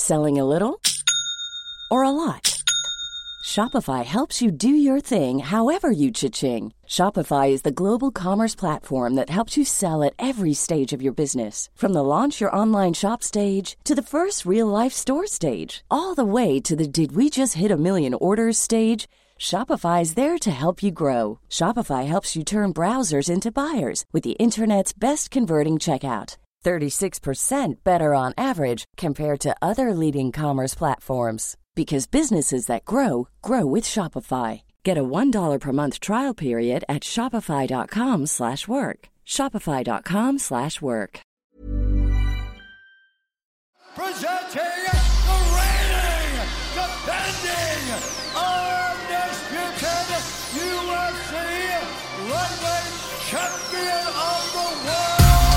Selling a little or a lot? Shopify helps you do your thing however you cha-ching. Shopify is the global commerce platform that helps you sell at every stage of your business. From the launch your online shop stage to the first real-life store stage, all the way to the did we just hit a million orders stage. Shopify is there to help you grow. Shopify helps you turn browsers into buyers with the internet's best converting checkout. 36% better on average compared to other leading commerce platforms. Because businesses that grow, grow with Shopify. Get a $1 per month trial period at shopify.com/work. Shopify.com/work. Presenting the reigning, defending, undisputed UFC lightweight champion of the world.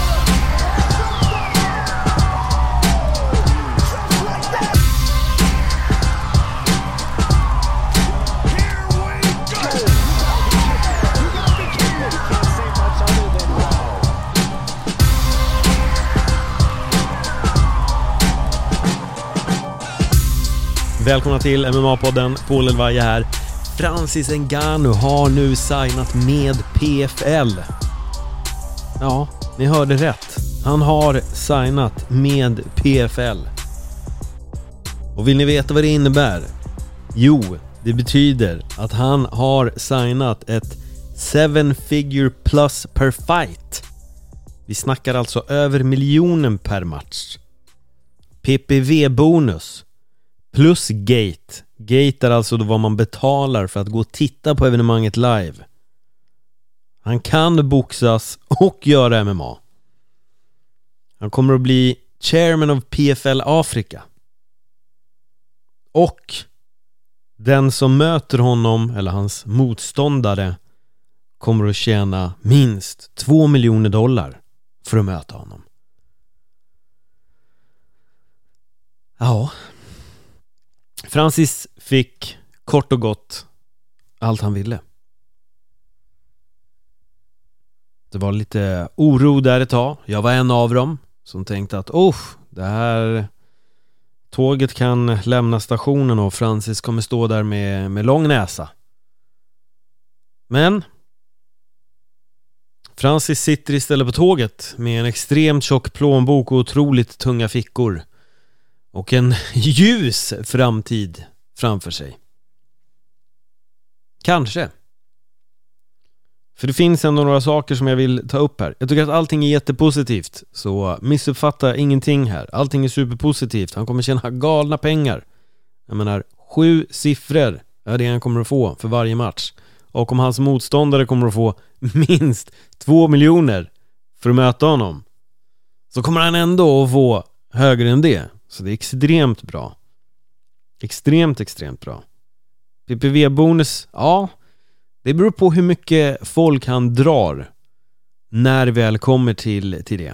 Välkomna till MMA-podden, Paul Elvaje här. Francis Ngannou har nu signat med PFL. Ja, ni hörde rätt. Han har signat med PFL. Och vill ni veta vad det innebär? Jo, det betyder att han har signat ett 7-figure plus per fight. Vi snackar alltså över miljonen per match. PPV-bonus. Plus gate. Gate är alltså då vad man betalar för att gå och titta på evenemanget live. Han kan boxas och göra MMA. Han kommer att bli chairman of PFL Afrika. Och den som möter honom, eller hans motståndare, kommer att tjäna minst $2 miljoner för att möta honom. Ja. Francis fick kort och gott allt han ville. Det var lite oro där ett tag. Jag var en av dem som tänkte att det här tåget kan lämna stationen och Francis kommer stå där med lång näsa. Men Francis sitter istället på tåget med en extremt tjock plånbok och otroligt tunga fickor. Och en ljus framtid framför sig. Kanske. För det finns ändå några saker som jag vill ta upp här. Jag tycker att allting är jättepositivt. Så missuppfatta ingenting här. Allting är superpositivt. Han kommer tjäna galna pengar. Jag menar, 7 siffror är det han kommer att få för varje match. Och om hans motståndare kommer att få minst 2 miljoner för att möta honom, så kommer han ändå att få högre än det. Så det är extremt bra. Extremt bra. PPV-bonus, ja, det beror på hur mycket folk han drar när vi väl kommer till det.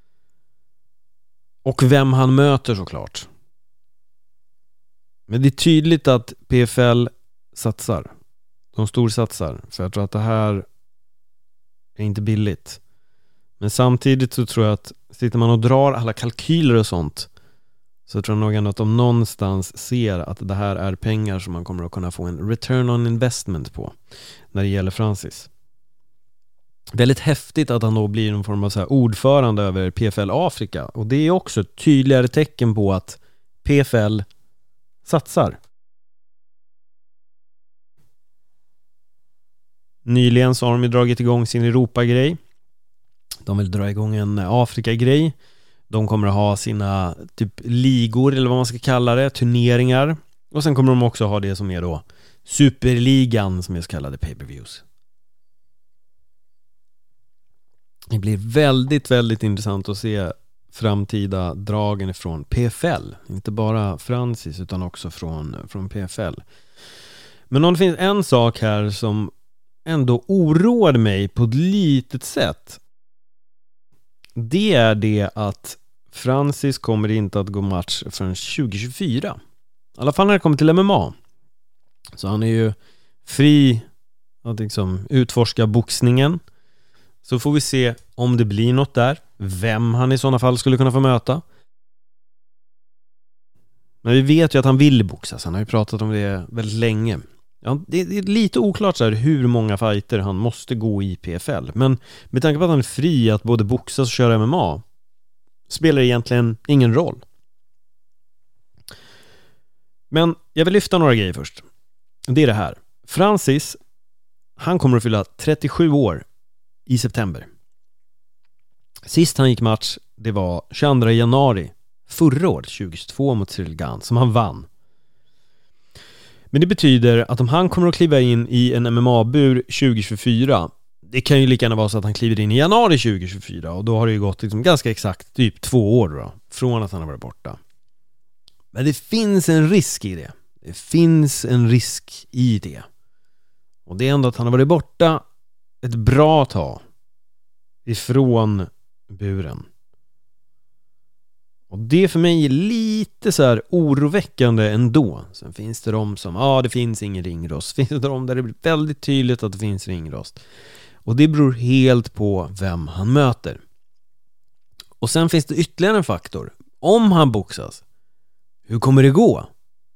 Och vem han möter såklart. Men det är tydligt att PFL satsar. De storsatsar. För jag tror att det här är inte billigt. Men samtidigt så tror jag att sitter man och drar alla kalkyler och sånt, så tror jag nog ändå att de någonstans ser att det här är pengar som man kommer att kunna få en return on investment på när det gäller Francis. Väldigt häftigt att han då blir någon form av så här ordförande över PFL Afrika. Och det är också ett tydligare tecken på att PFL satsar. Nyligen så har de ju dragit igång sin Europa-grej. De vill dra igång en Afrika-grej. De kommer att ha sina typ ligor eller vad man ska kalla det, turneringar. Och sen kommer de också ha det som är då Superligan, som är så kallade pay-per-views. Det blir väldigt, väldigt intressant att se framtida dragen från PFL. Inte bara Francis utan också från PFL. Men om det finns en sak här som ändå oroade mig på ett litet sätt, det är det att Francis kommer inte att gå match förrän 2024. I alla fall när det kommer till MMA. Så han är ju fri att liksom utforska boxningen. Så får vi se om det blir något där. Vem han i sådana fall skulle kunna få möta. Men vi vet ju att han vill boxas. Han har ju pratat om det väldigt länge. Ja, det är lite oklart så här hur många fighter han måste gå i PFL. Men med tanke på att han är fri att både boxas och köra MMA spelar det egentligen ingen roll. Men jag vill lyfta några grejer först. Det är det här. Francis, han kommer att fylla 37 år i september. Sist han gick match, det var 22 januari förra året, 2022 mot Cyril Gane, som han vann. Men det betyder att om han kommer att kliva in i en MMA-bur 2024, det kan ju lika gärna vara så att han kliver in i januari 2024, och då har det ju gått liksom ganska exakt typ 2 år då, från att han har varit borta. Men det finns en risk i det. Det finns en risk i det. Och det är ändå att han har varit borta ett bra tag ifrån buren. Och det är för mig lite så här oroväckande ändå. Sen finns det de som, det finns ingen ringrost. Finns det de där det blir väldigt tydligt att det finns ringrost. Och det beror helt på vem han möter. Och sen finns det ytterligare en faktor. Om han boxas, hur kommer det gå?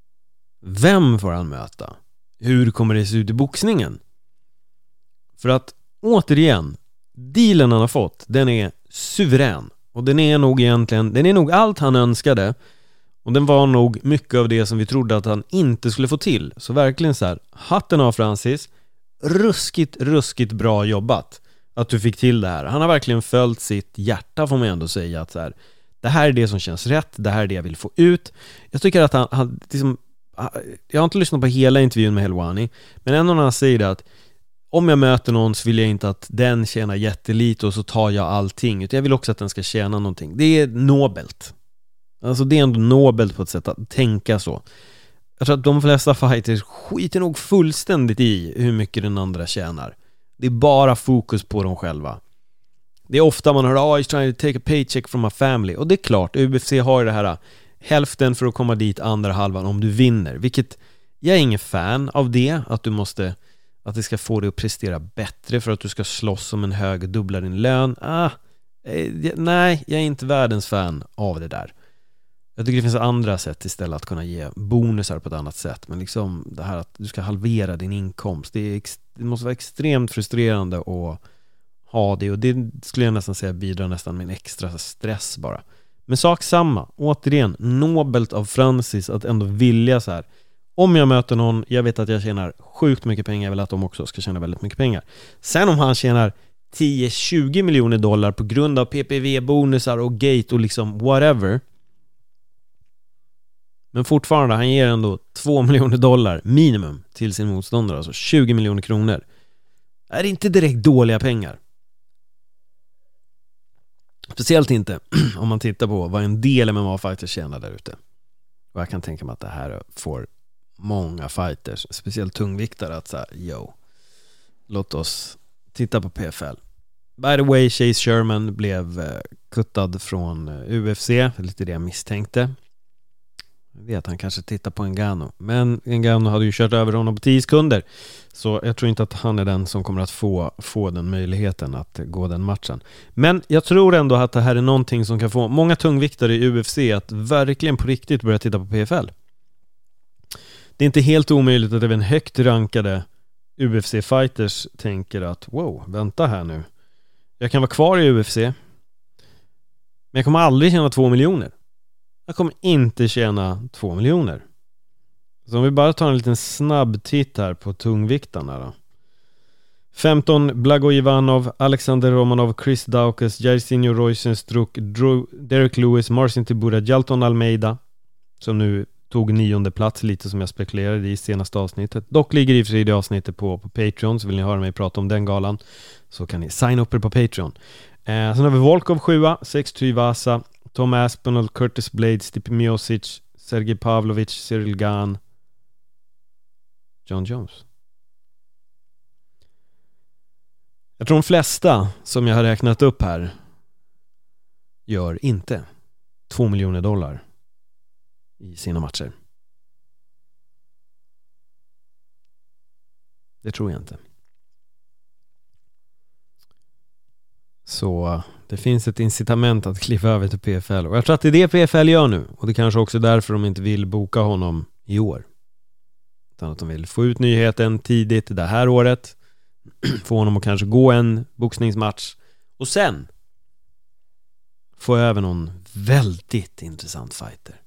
Vem får han möta? Hur kommer det se ut i boxningen? För att, återigen, dealen han har fått, den är suverän. Och den är nog allt han önskade. Och den var nog mycket av det som vi trodde att han inte skulle få till. Så verkligen så här, hatten av Francis. Ruskigt bra jobbat att du fick till det här. Han har verkligen följt sitt hjärta, får man ändå säga, att så här, det här är det som känns rätt, det här är det jag vill få ut. Jag tycker att han liksom, jag har inte lyssnat på hela intervjun med Helwani, men ändå när han säger det att om jag möter någon så vill jag inte att den tjänar jättelite och så tar jag allting, utan jag vill också att den ska tjäna någonting. Det är nobelt. Alltså det är ändå nobelt på ett sätt att tänka så. Jag tror att de flesta fighters skiter nog fullständigt i hur mycket den andra tjänar. Det är bara fokus på dem själva. Det är ofta man hör he's trying to take a paycheck from my family. Och det är klart, UFC har det här hälften för att komma dit, andra halvan om du vinner. Vilket, jag är ingen fan av det. Att det ska få dig att prestera bättre för att du ska slåss om en hög och dubbla din lön. Nej, jag är inte världens fan av det där. Jag tycker det finns andra sätt istället att kunna ge bonusar på ett annat sätt. Men liksom det här att du ska halvera din inkomst, det måste vara extremt frustrerande att ha det. Och det skulle jag nästan säga bidrar nästan med en extra stress bara. Men sak samma, återigen, nobelt av Francis att ändå vilja så här. Om jag möter någon, jag vet att jag tjänar sjukt mycket pengar, jag vill att de också ska tjäna väldigt mycket pengar. Sen om han tjänar 10-20 miljoner dollar på grund av PPV-bonusar och gate och liksom whatever, men fortfarande, han ger ändå 2 miljoner dollar minimum till sin motståndare, alltså 20 miljoner kronor. Är det inte direkt dåliga pengar? Speciellt inte om man tittar på vad en del MMA-fighters tjänar där ute. Och jag kan tänka mig att det här får många fighters, speciellt tungviktare, att säga, låt oss titta på PFL. By the way, Chase Sherman blev kuttad från UFC, lite det jag misstänkte. Jag vet, han kanske tittar på Ngannou, men Ngannou hade ju kört över honom på 10 sekunder, så jag tror inte att han är den som kommer att få den möjligheten att gå den matchen. Men jag tror ändå att det här är någonting som kan få många tungviktare i UFC att verkligen på riktigt börja titta på PFL. Det är inte helt omöjligt att även högt rankade UFC-fighters tänker att vänta här nu, jag kan vara kvar i UFC, men jag kommer aldrig tjäna 2 miljoner. Jag kommer inte tjäna 2 miljoner. Så om vi bara tar en liten snabb titt här på tungviktarna då. 15 Blago Ivanov, Alexander Romanov, Chris Daukaus, Jairzinho Roysenstruck, Derek Lewis, Marcin Tybura, Jalton Almeida, som nu tog 9:e plats, lite som jag spekulerade i senaste avsnittet. Dock ligger i och för sig det avsnittet på Patreon, så vill ni höra mig prata om den galan så kan ni signa upp er på Patreon. Sen har vi Volkov 7, 6 Tuivasa, Tom Aspinall, Curtis Blades, Stipe Miocic, Sergej Pavlovich, Cyril Gane, John Jones. Jag tror de flesta som jag har räknat upp här gör inte 2 miljoner dollar i sina matcher. Det tror jag inte. Så det finns ett incitament att kliva över till PFL. Och jag tror att det är det PFL gör nu. Och det kanske också är därför de inte vill boka honom i år. Utan att de vill få ut nyheten tidigt det här året. Få honom att kanske gå en boxningsmatch. Och sen få över någon väldigt intressant fighter.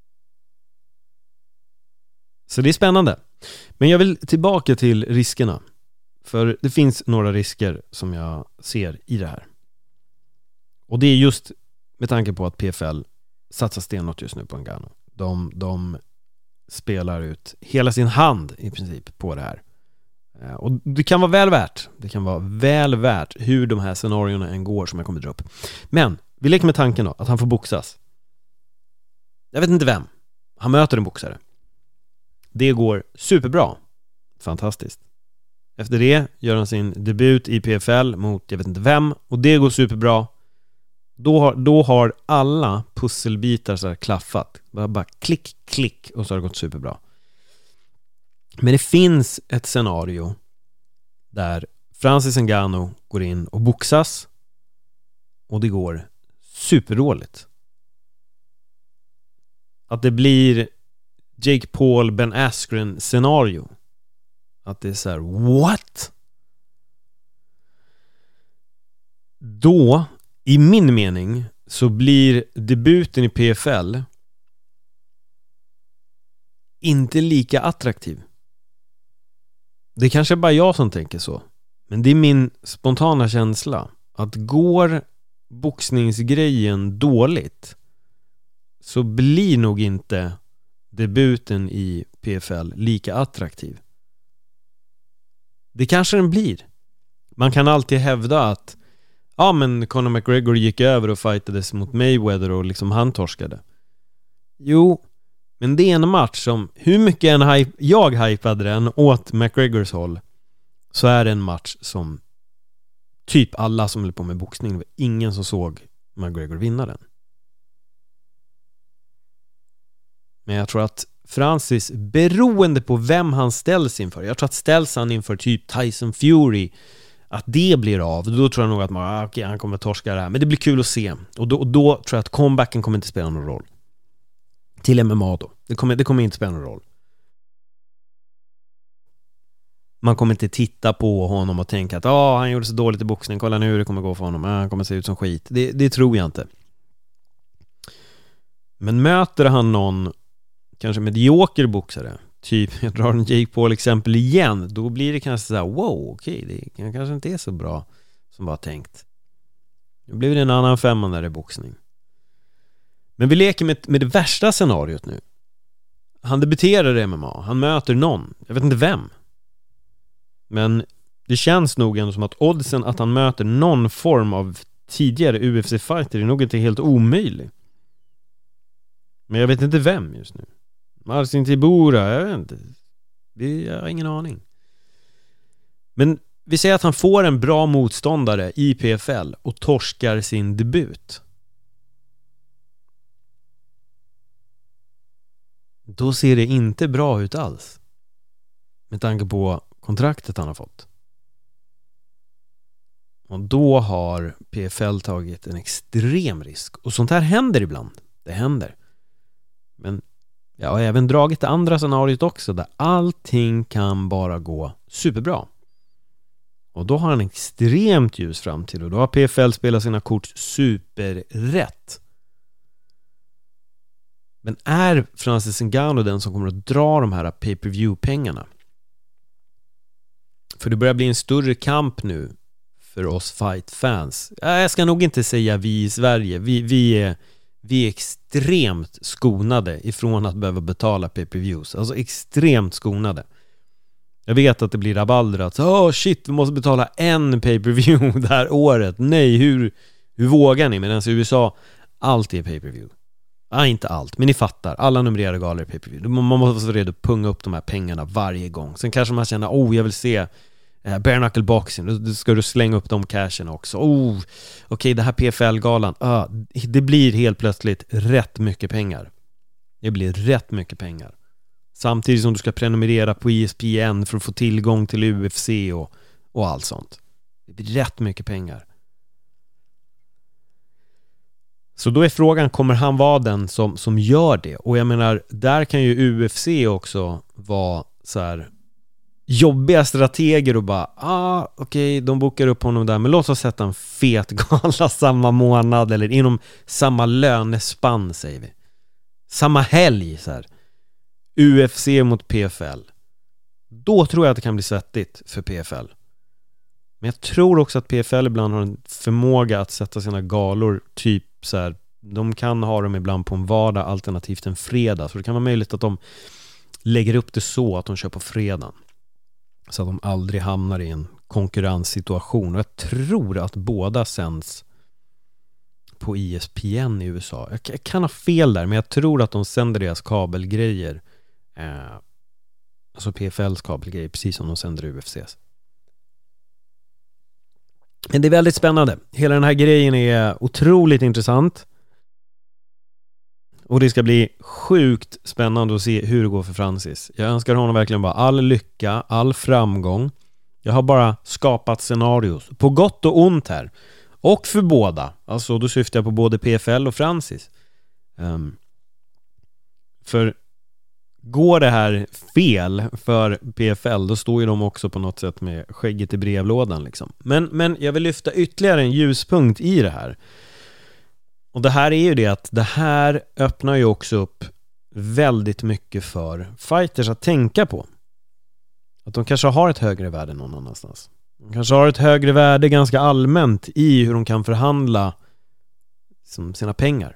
Så det är spännande. Men jag vill tillbaka till riskerna. För det finns några risker som jag ser i det här. Och det är just med tanke på att PFL satsar stenhårt just nu på Ngannou. De spelar ut hela sin hand i princip på det här. Och det kan vara väl värt. Det kan vara väl värt hur de här scenarierna än går som jag kommer dra upp. Men vi leker med tanken då att han får boxas. Jag vet inte vem. Han möter en boxare. Det går superbra. Fantastiskt. Efter det gör han sin debut i PFL mot jag vet inte vem. Och det går superbra. Då har alla pusselbitar så här klaffat. Bara klick, klick och så har det gått superbra. Men det finns ett scenario där Francis Ngannou går in och boxas och det går superdåligt. Att det blir Jake Paul, Ben Askren scenario. Att det är så här, what? Då, i min mening, så blir debuten i PFL inte lika attraktiv. Det kanske är bara jag som tänker så. Men det är min spontana känsla. Att går boxningsgrejen dåligt så blir nog inte debuten i PFL lika attraktiv. Det kanske den blir. Man kan alltid hävda att men Conor McGregor gick över och fightades mot Mayweather och liksom han torskade. Jo, men det är en match som hur mycket jag hypade den åt McGregors håll, så är det en match som typ alla som höll på med boxning, det var ingen som såg McGregor vinna den. Men jag tror att Francis, beroende på vem han ställs inför, jag tror att ställs han inför typ Tyson Fury, att det blir av, då tror jag nog att han kommer att torska det här. Men det blir kul att se. Och då tror jag att comebacken kommer inte spela någon roll. Till MMA då. Det kommer inte spela någon roll. Man kommer inte titta på honom och tänka att han gjorde så dåligt i boxning, kolla nu hur det kommer gå för honom. Han kommer se ut som skit. Det tror jag inte. Men möter han någon kanske medioker boxare, typ, jag drar en Jake Paul exempel igen, då blir det kanske så här, okej, det kanske inte är så bra som var tänkt. Då blir det en annan femma när det är boxning. Men vi leker med det värsta scenariot nu. Han debuterar i MMA, han möter någon, jag vet inte vem. Men det känns nog ändå som att oddsen att han möter någon form av tidigare UFC-fighter är nog inte helt omöjlig. Men jag vet inte vem just nu. Marcin Tibura, jag vet inte. Jag har ingen aning. Men vi säger att han får en bra motståndare i PFL och torskar sin debut. Då ser det inte bra ut alls. Med tanke på kontraktet han har fått. Och då har PFL tagit en extrem risk. Och sånt här händer ibland. Det händer. Men jag har även dragit det andra scenariot också, där allting kan bara gå superbra. Och då har han extremt ljus framtid. Och då har PFL spelat sina kort superrätt. Men är Francis Ngannou den som kommer att dra de här pay-per-view-pengarna? För det börjar bli en större kamp nu för oss fight-fans. Jag ska nog inte säga vi i Sverige. Vi är extremt skonade ifrån att behöva betala pay-per-views. Alltså extremt skonade. Jag vet att det blir rabalder att shit, vi måste betala en pay-per-view det här året. Nej, hur vågar ni? Medan i USA, allt är pay-per-view. Inte allt, men ni fattar. Alla numrerade galor är pay-per-view. Man måste vara redo att punga upp de här pengarna varje gång. Sen kanske man känner, jag vill se bare knuckle boxing. Då ska du slänga upp de cashen också. Okej, det här PFL-galan. Det blir helt plötsligt rätt mycket pengar. Det blir rätt mycket pengar. Samtidigt som du ska prenumerera på ESPN för att få tillgång till UFC och allt sånt. Det blir rätt mycket pengar. Så då är frågan, kommer han vara den som gör det? Och jag menar, där kan ju UFC också vara så här jobbiga strateger och bara, okej, de bokar upp honom där, men låt oss sätta en fet gala samma månad eller inom samma lönespann, säger vi. Samma helg så här. UFC mot PFL. Då tror jag att det kan bli svettigt för PFL. Men jag tror också att PFL ibland har en förmåga att sätta sina galor typ så här, de kan ha dem ibland på en vardag alternativt en fredag. Så det kan vara möjligt att de lägger upp det så att de kör på fredagen. Så att de aldrig hamnar i en konkurrenssituation. Och jag tror att båda sänds på ESPN i USA. Jag kan ha fel där, men jag tror att de sänder deras kabelgrejer. Alltså PFLs kabelgrejer, precis som de sänder UFCs. Men det är väldigt spännande. Hela den här grejen är otroligt intressant. Och det ska bli sjukt spännande att se hur det går för Francis. Jag önskar honom verkligen bara all lycka, all framgång. Jag har bara skapat scenarios på gott och ont här. Och för båda. Alltså då syftar jag på både PFL och Francis. För går det här fel för PFL, då står ju de också på något sätt med skägget i brevlådan liksom. Men jag vill lyfta ytterligare en ljuspunkt i det här. Och det här är ju det att det här öppnar ju också upp väldigt mycket för fighters att tänka på. Att de kanske har ett högre värde någon annanstans. De kanske har ett högre värde ganska allmänt i hur de kan förhandla sina pengar.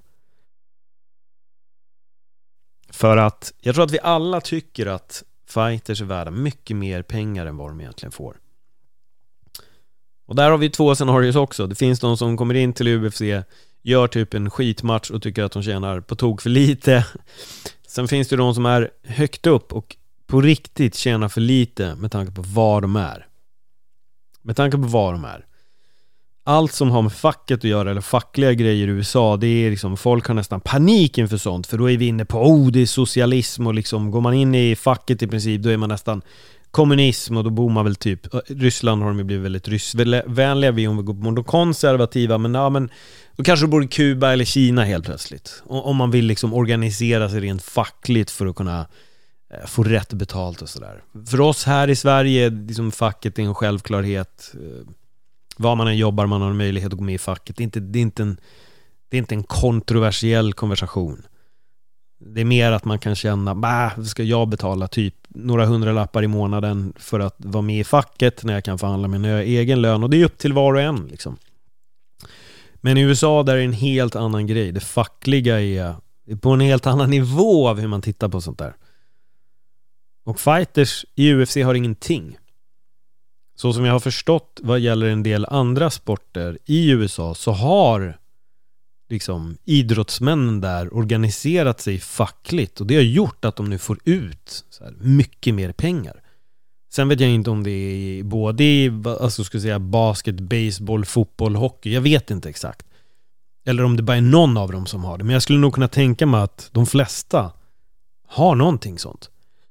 För att jag tror att vi alla tycker att fighters är värda mycket mer pengar än vad de egentligen får. Och där har vi två scenarier också. Det finns de som kommer in till UFC, gör typ en skitmatch och tycker att de tjänar på tok för lite. Sen finns det de som är högt upp och på riktigt tjänar för lite med tanke på var de är. Med tanke på var de är. Allt som har med facket att göra eller fackliga grejer i USA, det är liksom, folk har nästan panik inför sånt, för då är vi inne på det är socialism och liksom går man in i facket i princip, då är man nästan kommunism och då bor man väl typ, Ryssland har de ju blivit väldigt ryssvänliga, vi om vi går på de konservativa, men då kanske du bor i Kuba eller Kina helt plötsligt. Om man vill liksom organisera sig rent fackligt för att kunna få rätt betalt och sådär. För oss här i Sverige, liksom facket är en självklarhet. Vad man än jobbar, man har en möjlighet att gå med i facket. Det är inte en kontroversiell konversation. Det är mer att man kan känna, ska jag betala typ några hundralappar i månaden för att vara med i facket när jag kan förhandla min egen lön, och det är upp till var och en liksom. Men i USA där är en helt annan grej. Det fackliga är på en helt annan nivå av hur man tittar på sånt där. Och fighters i UFC har ingenting. Så som jag har förstått vad gäller en del andra sporter i USA, så har liksom idrottsmännen där organiserat sig fackligt, och det har gjort att de nu får ut så här mycket mer pengar. Sen vet jag inte om det är både alltså ska jag säga basket, baseball, fotboll, hockey. Jag vet inte exakt. Eller om det bara är någon av dem som har det. Men jag skulle nog kunna tänka mig att de flesta har någonting sånt.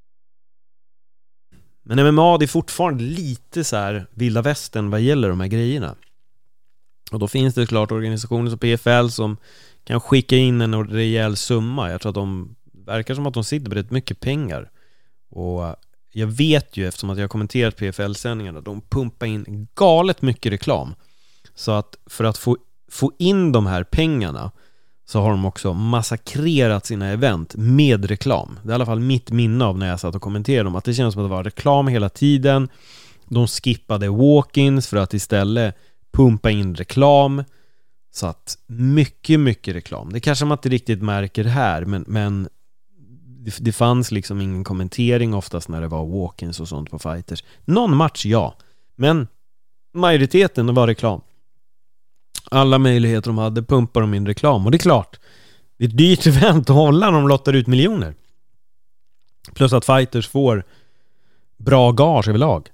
Men MMA, det är fortfarande lite så här vilda västern vad gäller de här grejerna. Och då finns det klart organisationer som PFL som kan skicka in en rejäl summa. Jag tror att de verkar som att de sitter på rätt mycket pengar. Och jag vet ju, eftersom att jag har kommenterat PFL-sändningarna, de pumpar in galet mycket reklam. Så att för att få in de här pengarna så har de också massakrerat sina event med reklam. Det är i alla fall mitt minne av när jag satt och kommenterade dem, att det känns som att det var reklam hela tiden. De skippade walk-ins för att istället pumpa in reklam. Så att mycket reklam. Det kanske man inte riktigt märker här, men det fanns liksom ingen kommentering oftast när det var walk-ins och sånt på fighters. Någon match, ja. Men majoriteten var reklam. Alla möjligheter de hade pumpar de in reklam. Och det är klart, det är ett dyrt event att hålla när de lottar ut miljoner. Plus att fighters får bra gage överlag.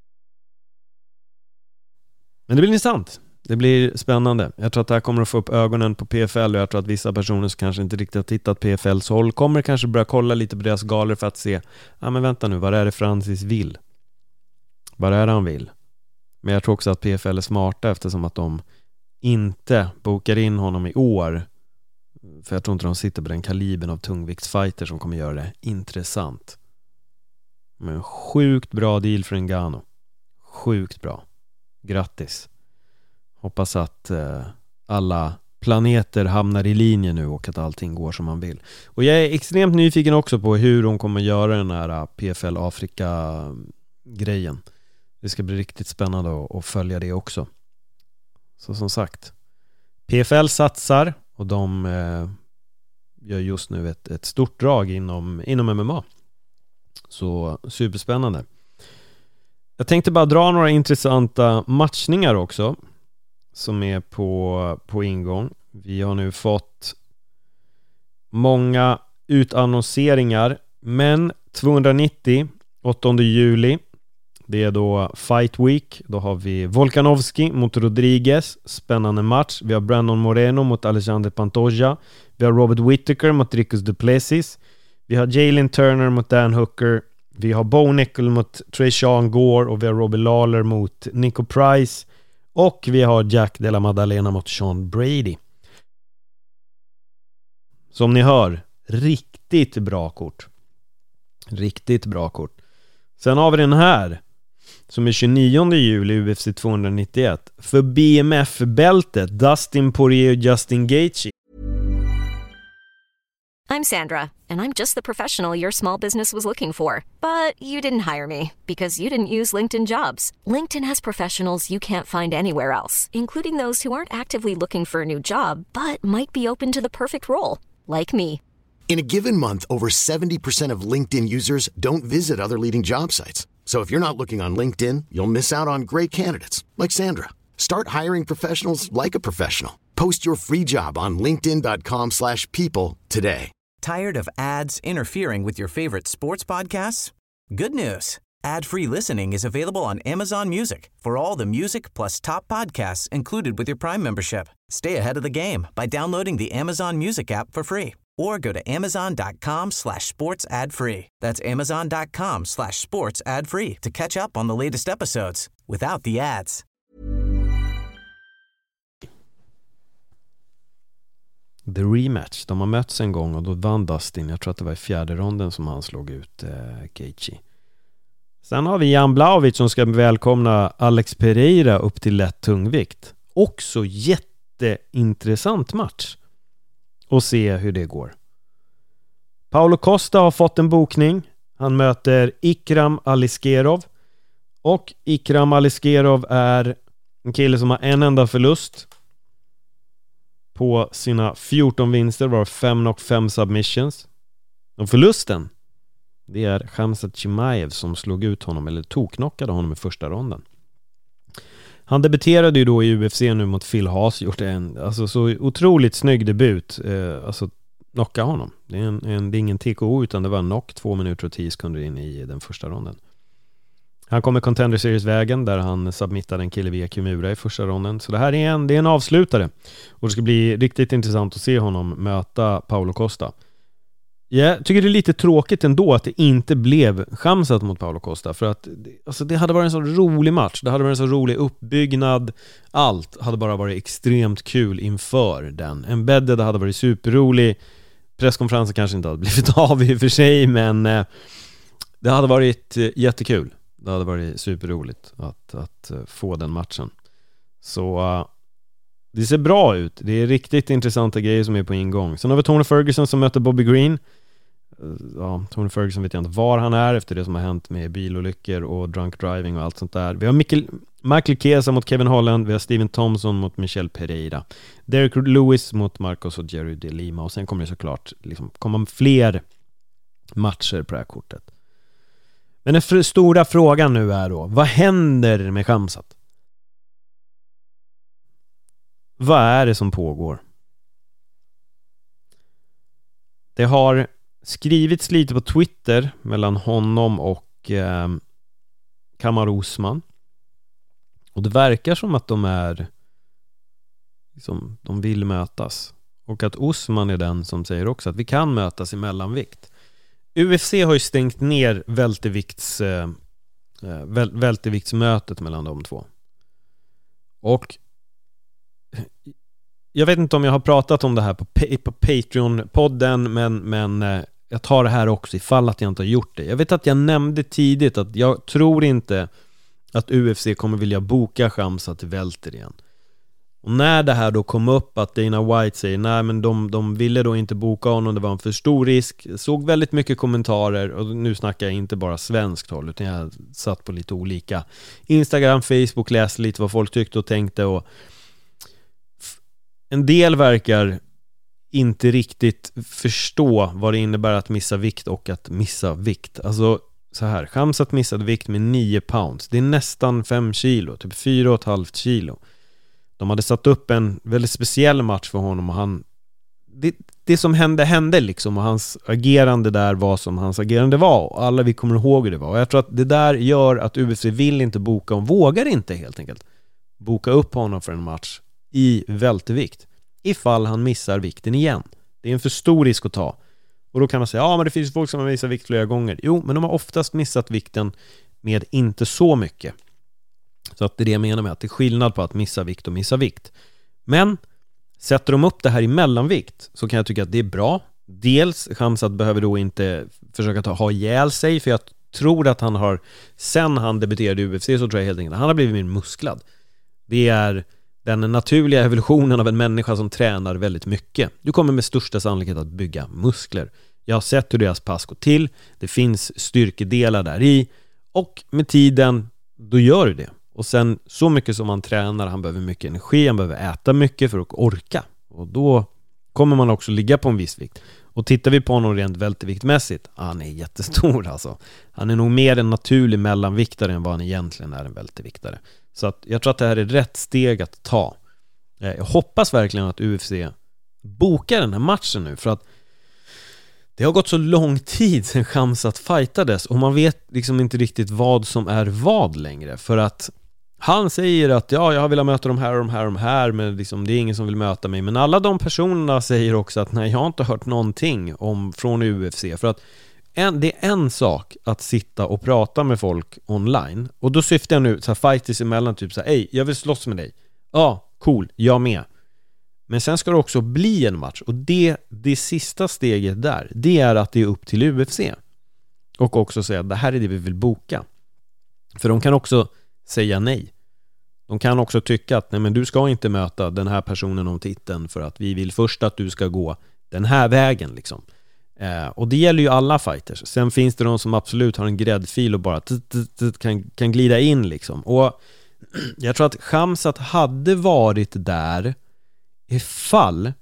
Men det blir intressant. Det blir spännande. Jag tror att det här kommer att få upp ögonen på PFL, och jag tror att vissa personer som kanske inte riktigt har tittat PFLs håll kommer kanske börja kolla lite på deras galor för att se, men vänta nu, vad är det Francis vill? Vad är det han vill? Men jag tror också att PFL är smarta, eftersom att de inte bokar in honom i år För jag tror inte de sitter på den kalibern av tungviktsfighter som kommer göra det intressant. Men sjukt bra deal för Ngannou. Sjukt bra. Grattis. Hoppas att alla planeter hamnar i linje nu och att allting går som man vill. Och jag är extremt nyfiken också på hur de kommer göra den här PFL Afrika-grejen. Det ska bli riktigt spännande att följa det också. Så som sagt, PFL satsar och de gör just nu ett stort drag inom MMA. Så superspännande. Jag tänkte bara dra några intressanta matchningar också som är på ingång. Vi har nu fått många utannonseringar, men 290 8 juli, det är då Fight Week. Då har vi Volkanovski mot Rodriguez, spännande match. Vi har Brandon Moreno mot Alexander Pantoja. Vi har Robert Whittaker mot Dricus du Plessis. Vi har Jalen Turner mot Dan Hooker. Vi har Bo Nickel mot Tresean Gore och vi har Robbie Lawler mot Nico Price. Och vi har Jack Della Maddalena mot Sean Brady. Som ni hör, riktigt bra kort. Riktigt bra kort. Sen har vi den här som är 29 juli UFC 291 för BMF-bältet, Dustin Poirier och Justin Gaethje. I'm Sandra, and I'm just the professional your small business was looking for. But you didn't hire me because you didn't use LinkedIn Jobs. LinkedIn has professionals you can't find anywhere else, including those who aren't actively looking for a new job, but might be open to the perfect role, like me. In a given month, over 70% of LinkedIn users don't visit other leading job sites. So if you're not looking on LinkedIn, you'll miss out on great candidates like Sandra. Start hiring professionals like a professional. Post your free job on linkedin.com/people today. Tired of ads interfering with your favorite sports podcasts? Good news. Ad-free listening is available on Amazon Music for all the music plus top podcasts included with your Prime membership. Stay ahead of the game by downloading the Amazon Music app for free or go to amazon.com/sports ad free. That's amazon.com/sports ad free to catch up on the latest episodes without the ads. The rematch, de har mötts en gång och då vann Dustin. Jag tror att det var i 4:e ronden som han slog ut Gaethje. Sen har vi Jan Blachowicz som ska välkomna Alex Pereira upp till lätt tungvikt. Också jätteintressant match. Och se hur det går. Paulo Costa har fått en bokning. Han möter Ikram Aliskerov. Och Ikram Aliskerov är en kille som har en enda förlust på sina 14 vinster, var 5 och 5 submissions. Och förlusten, det är Khamzat Chimaev som slog ut honom, eller toknockade honom i första ronden. Han debuterade ju då i UFC nu mot Phil Haas, gjorde en så otroligt snygg debut, knocka honom. Det är ingen TKO utan det var en knock 2 minuter och 10 sekunder in i den första ronden. Han kommer Contender Series-vägen där han submittade en kille via Kimura i första ronden. Så det här är en avslutare. Och det ska bli riktigt intressant att se honom möta Paulo Costa. Jag tycker det är lite tråkigt ändå att det inte blev Khamzat mot Paulo Costa. För att det hade varit en så rolig match. Det hade varit en så rolig uppbyggnad. Allt hade bara varit extremt kul inför den. Embedded hade varit superrolig. Presskonferensen kanske inte hade blivit av i och för sig. Men det hade varit jättekul. Det hade varit superroligt att få den matchen. Så det ser bra ut. Det är riktigt intressanta grejer som är på ingång. Sen har vi Tony Ferguson som möter Bobby Green. Tony Ferguson vet jag inte var han är efter det som har hänt med bilolyckor och drunk driving och allt sånt där. Vi har Michael Chiesa mot Kevin Holland. Vi har Steven Thompson mot Michel Pereira. Derek Lewis mot Marcos och Jerry De Lima. Och sen kommer det såklart komma fler matcher på det här kortet. Men den stora frågan nu är då, vad händer med Khamzat? Vad är det som pågår? Det har skrivits lite på Twitter mellan honom och Kamaru Usman. Och det verkar som att de vill mötas. Och att Usman är den som säger också att vi kan mötas i mellanvikt. UFC har ju stängt ner välterviktsmötet mellan de två. Och jag vet inte om jag har pratat om det här på Patreon-podden, men jag tar det här också ifall att jag inte har gjort det. Jag vet att jag nämnde tidigt att jag tror inte att UFC kommer vilja boka Khamzat till välter igen. Och när det här då kom upp att Dana White säger nej, men de ville då inte boka honom, det var en för stor risk. Jag såg väldigt mycket kommentarer, och nu snackar jag inte bara svenskt håll, utan jag satt på lite olika Instagram, Facebook, läste lite vad folk tyckte och tänkte, och en del verkar inte riktigt förstå vad det innebär att missa vikt och att missa vikt. Alltså så här, Khamzat missade vikt med 9 pounds. Det är nästan 5 kilo, typ 4,5 kilo. De hade satt upp en väldigt speciell match för honom, och det som hände liksom, och hans agerande där var som hans agerande var, och alla vi kommer ihåg hur det var. Och jag tror att det där gör att UFC vill inte boka, och vågar inte helt enkelt boka upp honom för en match i vältervikt ifall han missar vikten igen. Det är en för stor risk att ta. Och då kan man säga, ja men det finns folk som har missat vikt flera gånger. Jo, men de har oftast missat vikten med inte så mycket. Så att det är det jag menar med att det är skillnad på att missa vikt och missa vikt. Men sätter de upp det här i mellanvikt, så kan jag tycka att det är bra. Dels Khamzat behöver då inte försöka ha ihjäl sig, för jag tror att han har, sen han debuterade i UFC, så tror jag helt enkelt han har blivit mer musklad. Det är den naturliga evolutionen av en människa som tränar väldigt mycket. Du kommer med största sannolikhet att bygga muskler. Jag har sett hur deras pass går till. Det finns styrkedelar där i, och med tiden då gör du det. Och sen så mycket som man tränar, han behöver mycket energi, han behöver äta mycket för att orka. Och då kommer man också ligga på en viss vikt. Och tittar vi på honom rent välterviktmässigt, han är jättestor alltså. Han är nog mer en naturlig mellanviktare än vad han egentligen är en välterviktare. Så att jag tror att det här är rätt steg att ta. Jag hoppas verkligen att UFC bokar den här matchen nu, för att det har gått så lång tid sedan Khamzat fightades, och man vet liksom inte riktigt vad som är vad längre. För att han säger att ja, jag vill möta de här och de här och de här, men liksom, det är ingen som vill möta mig. Men alla de personerna säger också att nej, jag har inte hört någonting från UFC. För att det är en sak att sitta och prata med folk online, och då syftar jag nu så här fighters emellan, typ så här, ej, jag vill slåss med dig. Ja, cool, jag med. Men sen ska det också bli en match, och det sista steget där, det är att det är upp till UFC och också säga att det här är det vi vill boka. För de kan också säga nej. De kan också tycka att nej, men du ska inte möta den här personen om titeln, för att vi vill först att du ska gå den här vägen liksom. Och det gäller ju alla fighters. Sen finns det de som absolut har en gräddfil och bara kan glida in liksom. Och jag tror att Khamzat hade varit där ifall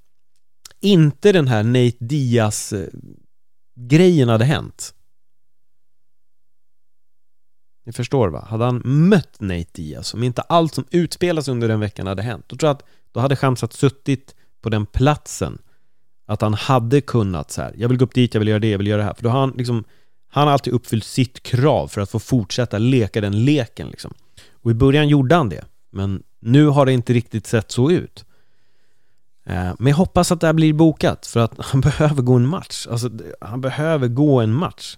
inte den här Nate Diaz grejen hade hänt. Ni förstår va? Hade han mött Nate Diaz, om inte allt som utspelas under den veckan hade hänt, då tror jag att då hade Khamzat suttit på den platsen, att han hade kunnat så här, jag vill gå upp dit, jag vill göra det, jag vill göra det här. För då har han liksom, han har alltid uppfyllt sitt krav för att få fortsätta leka den leken liksom. Och i början gjorde han det, men nu har det inte riktigt sett så ut. Men jag hoppas att det här blir bokat, för att han behöver gå en match. Alltså han behöver gå en match.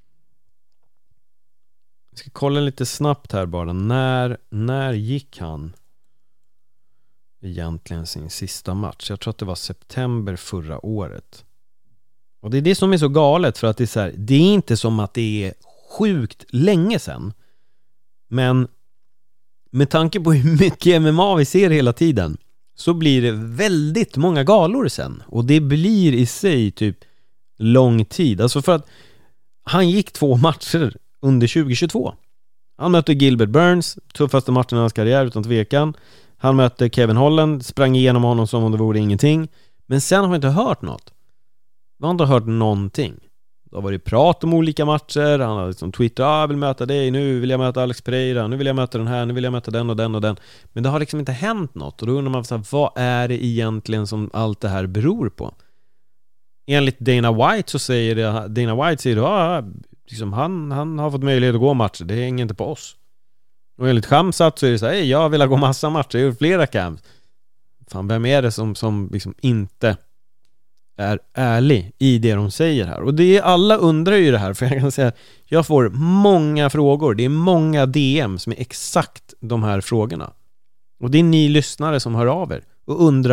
Jag ska kolla lite snabbt här bara. När gick han egentligen sin sista match? Jag tror att det var september förra året. Och det är det som är så galet, för att det är så här, det är inte som att det är sjukt länge sedan, men med tanke på hur mycket MMA vi ser hela tiden, så blir det väldigt många galor sen. Och det blir i sig typ lång tid. Alltså för att han gick 2 matcher under 2022. Han mötte Gilbert Burns, tuffaste matchen i hans karriär utan tvekan. Han mötte Kevin Holland, sprang igenom honom som om det vore ingenting. Men sen har vi inte hört något. Vi har inte hört någonting. Det har varit prat om olika matcher. Han har liksom twittrat, jag vill möta dig, nu vill jag möta Alex Pereira, nu vill jag möta den här, nu vill jag möta den och den och den. Men det har liksom inte hänt något. Och då undrar man så här, vad är det egentligen som allt det här beror på? Enligt Dana White så säger liksom, han har fått möjlighet att gå matcher, det hänger inte på oss. Och enligt Khamzat så är det så här, jag vill gå massa matcher, jag har gjort flera camps. Fan, vem är det som liksom inte är ärlig i det de säger här? Och det är, alla undrar ju det här, för jag kan säga, jag får många frågor, det är många DM som är exakt de här frågorna. Och det är ni lyssnare som hör av er och undrar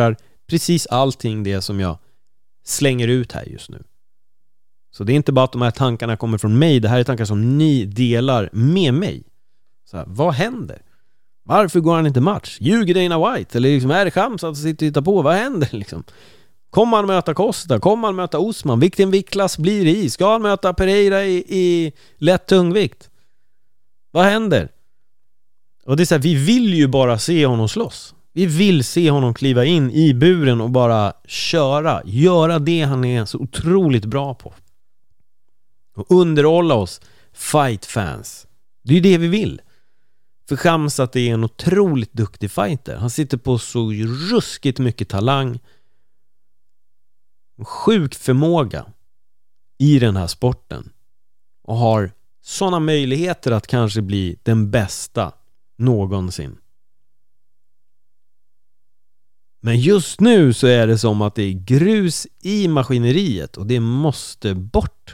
Precis allting det som jag slänger ut här just nu. Så det är inte bara att de här tankarna kommer från mig. Det här är tankar som ni delar med mig. Så här, vad händer? Varför går han inte match? Ljuger Dana White? Eller liksom, är det chans att sitta och titta på? Vad händer liksom? Kommer han möta Costa? Kommer han möta Osman? Vilken viktklass blir det i? Ska han möta Pereira i lätt tungvikt? Vad händer? Och det är så här, vi vill ju bara se honom slåss. Vi vill se honom kliva in i buren och bara köra. Göra det han är så otroligt bra på. Och underhålla oss fight-fans. Det är ju det vi vill. För Khamzat är en otroligt duktig fighter. Han sitter på så ruskigt mycket talang. Sjuk förmåga i den här sporten. Och har sådana möjligheter att kanske bli den bästa någonsin. Men just nu så är det som att det är grus i maskineriet. Och det måste bort.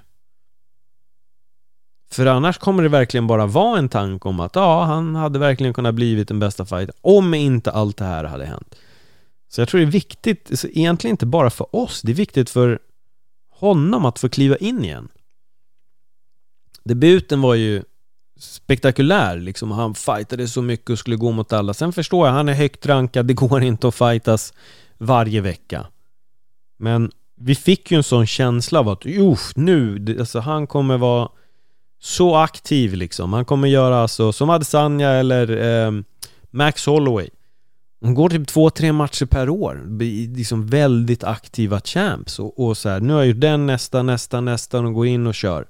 För annars kommer det verkligen bara vara en tanke om att han hade verkligen kunnat blivit den bästa fighter om inte allt det här hade hänt. Så jag tror det är viktigt, egentligen inte bara för oss, det är viktigt för honom att få kliva in igen. Debuten var ju spektakulär liksom. Han fightade så mycket och skulle gå mot alla. Sen förstår jag, han är högt rankad, det går inte att fightas varje vecka. Men vi fick ju en sån känsla av att nu, alltså, han kommer vara så aktiv liksom. Han kommer göra alltså, som Adesanya eller Max Holloway. Han går typ 2-3 matcher per år. Liksom väldigt aktiva champs. Och så här, nu har jag ju den nästa och går in och kör.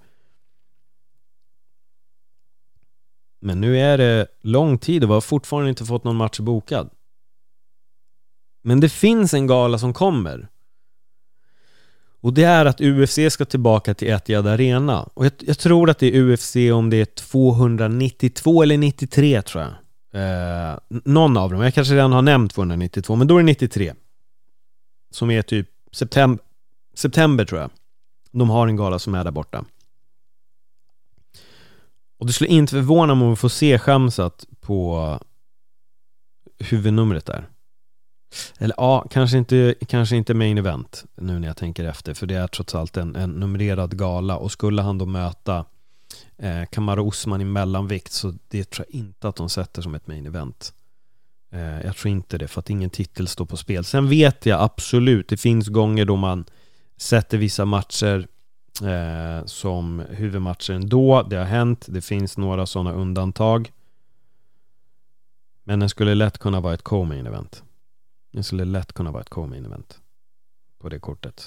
Men nu är det lång tid och vi har fortfarande inte fått någon match bokad. Men det finns en gala som kommer. Och det är att UFC ska tillbaka till Etihad Arena. Och jag tror att det är UFC om det är 292 eller 93 tror jag. Någon av dem. Jag kanske redan har nämnt 292, men då är det 93. Som är typ september tror jag. De har en gala som är där borta. Och det skulle inte förvåna mig om vi får se Khamzat på huvudnumret där. Eller ja, kanske inte main event nu när jag tänker efter. För det är trots allt en numrerad gala. Och skulle han då möta Kamaru Usman i mellanvikt, så det tror jag inte att de sätter som ett main event. Jag tror inte det, för att ingen titel står på spel. Sen vet jag absolut, det finns gånger då man sätter vissa matcher som huvudmatcher ändå. Det har hänt, det finns några sådana undantag. Men den skulle lätt kunna vara ett co-main event. Den skulle lätt kunna vara ett co-main event på det kortet.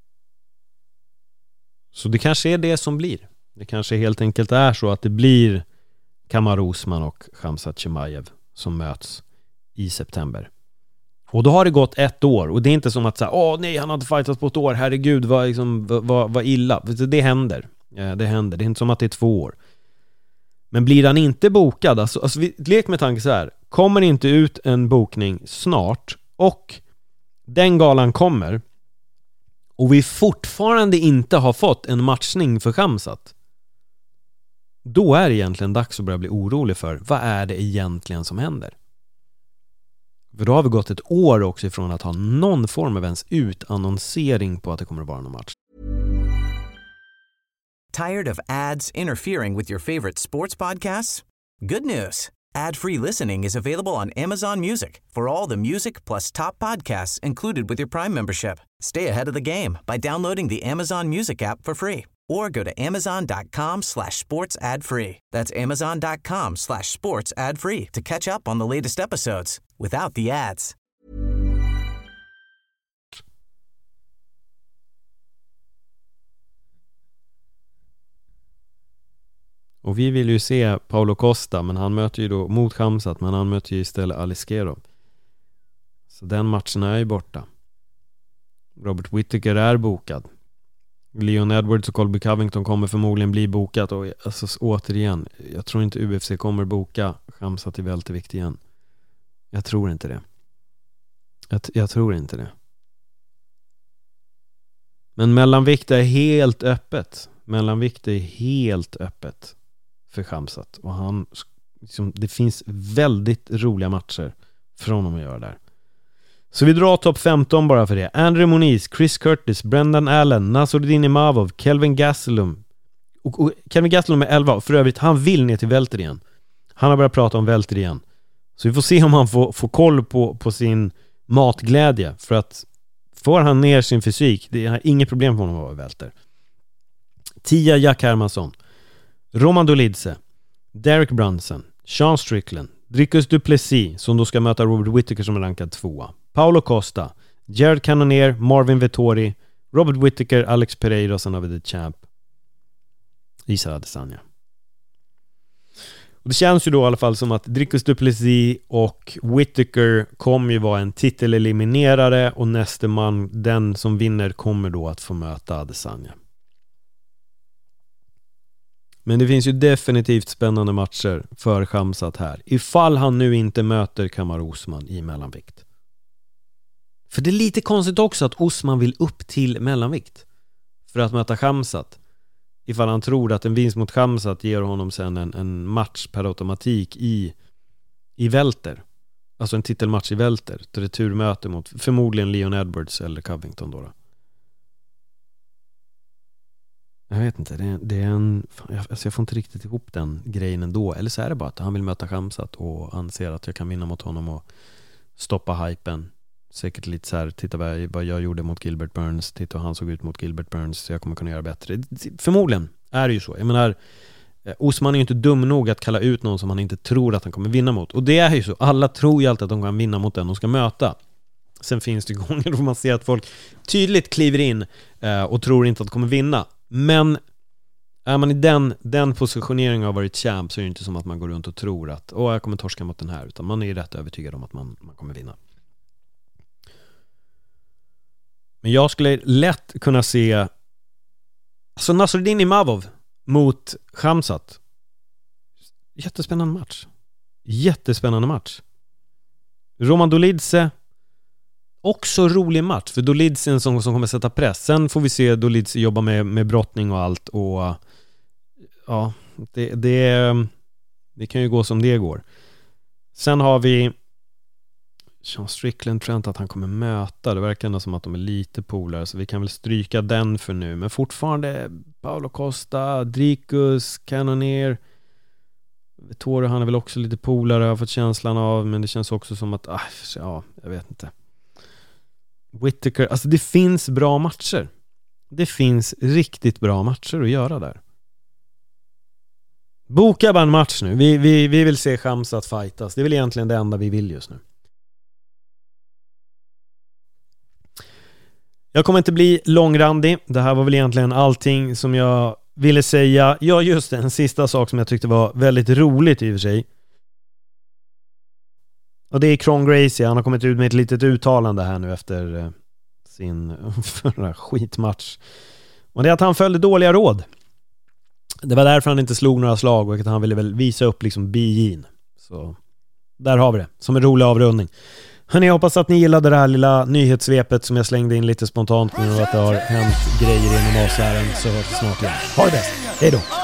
Så det kanske är det som blir. Det kanske helt enkelt är så att det blir Kamaru Usman och Khamzat Chimaev som möts i september. Och då har det gått 1 år. Och det är inte som att säga, nej, han har inte fightats på ett år. Herregud, vad illa. Det händer. Det händer. Det är inte som att det är 2 år. Men blir han inte bokad, alltså vi lek med tanke så här. Kommer inte ut en bokning snart och den galan kommer och vi fortfarande inte har fått en matchning för Khamzat, då är det egentligen dags att börja bli orolig för vad är det egentligen som händer. För då har vi gått 1 år också ifrån att ha någon form av ens utannonsering på att det kommer att vara någon match. Tired of ads interfering with your favorite sports podcasts? Good news. Ad-free listening is available on Amazon Music for all the music plus top podcasts included with your Prime membership. Stay ahead of the game by downloading the Amazon Music app for free or go to amazon.com/sports ad free. That's amazon.com/sports ad free to catch up on the latest episodes without the ads. Och vi vill ju se Paulo Costa, men han möter ju då mot Khamzat, men han möter ju istället Aliskerov. Så den matchen är ju borta. Robert Whittaker är bokad. Leon Edwards och Colby Covington kommer förmodligen bli bokat. Och alltså, återigen, jag tror inte UFC kommer boka Khamzat i vältervikt igen. Jag tror inte det. Jag tror inte det. Men mellanvikt är helt öppet. Mellanvikt är helt öppet för Khamzat. Och han, liksom, det finns väldigt roliga matcher för honom att göra där. Så vi drar topp 15 bara för det. Andre Moniz, Chris Curtis, Brendan Allen, Nasruddin Imavov, Kelvin Gastelum. Och Kelvin Gastelum är 11. För övrigt, han vill ner till välter igen. Han har börjat prata om välter igen. Så vi får se om han får koll på sin matglädje. För att får han ner sin fysik, det är inget problem för honom att vara välter. 10 Jack Hermansson, Roman Dolidze, Derek Brunson, Sean Strickland, Dricus du Plessis, som då ska möta Robert Whittaker som är rankad 2. Paulo Costa, Jared Cannonier, Marvin Vettori, Robert Whittaker, Alex Pereira, sen har vi The Champ, Israel Adesanya. Och det känns ju då i alla fall som att Dricus du Plessis och Whittaker kommer ju vara en titeleliminerare, och nästa man, den som vinner, kommer då att få möta Adesanya. Men det finns ju definitivt spännande matcher för Khamzat här. Ifall han nu inte möter Kamaru Usman i mellanvikt. För det är lite konstigt också att Usman vill upp till mellanvikt för att möta Khamzat. Ifall han tror att en vinst mot Khamzat ger honom sen en match per automatik i välter. Alltså en titelmatch i välter. Ett returmöte mot förmodligen Leon Edwards eller Covington då. Jag vet inte, det är en... Alltså jag får inte riktigt ihop den grejen ändå. Eller så är det bara att han vill möta Khamzat och anser att jag kan vinna mot honom och stoppa hypen. Säkert lite så här, titta vad jag gjorde mot Gilbert Burns, titta hur han såg ut mot Gilbert Burns, så jag kommer kunna göra bättre. Förmodligen är det ju så. Jag menar, Usman är ju inte dum nog att kalla ut någon som han inte tror att han kommer vinna mot. Och det är ju så. Alla tror ju alltid att de kan vinna mot den de ska möta. Sen finns det gånger då man ser att folk tydligt kliver in och tror inte att de kommer vinna. Men är man i den positioneringen har varit champ, så är det inte som att man går runt och tror att jag kommer torska mot den här, utan man är ju rätt övertygad om att man kommer vinna. Men jag skulle lätt kunna se alltså Nasruddin Imavov mot Khamzat. Jättespännande match. Roman Dolidze, också rolig match, för Dolidze är en som kommer sätta press. Sen får vi se Dolidze jobba med brottning och allt, och ja, det kan ju gå som det går. Sen har vi Sean Strickland, tror jag inte att han kommer möta. Det verkar ändå som att de är lite polare, så vi kan väl stryka den för nu. Men fortfarande Paulo Costa, Dricus, Cannonier, Vettori, han är väl också lite polare, jag har fått känslan av. Men det känns också som att jag vet inte. Whittaker, alltså det finns bra matcher. Det finns riktigt bra matcher att göra där. Boka bara en match nu. Vi vill se Khamzat fightas. Det är väl egentligen det enda vi vill just nu. Jag kommer inte bli långrandig. Det här var väl egentligen allting som jag ville säga. Ja, just det. En sista sak som jag tyckte var väldigt roligt i och för sig. Och det är Kron Gracie. Han har kommit ut med ett litet uttalande här nu efter sin förra skitmatch. Och det är att han följde dåliga råd. Det var därför han inte slog några slag, och att han ville väl visa upp liksom BJ:n. Så där har vi det. Som en rolig avrundning. Hörrni, jag hoppas att ni gillade det här lilla nyhetssvepet som jag slängde in lite spontant nu, och att det har hänt grejer inom oss här. Så hörs vi snart igen. Ha det bäst. Hej då!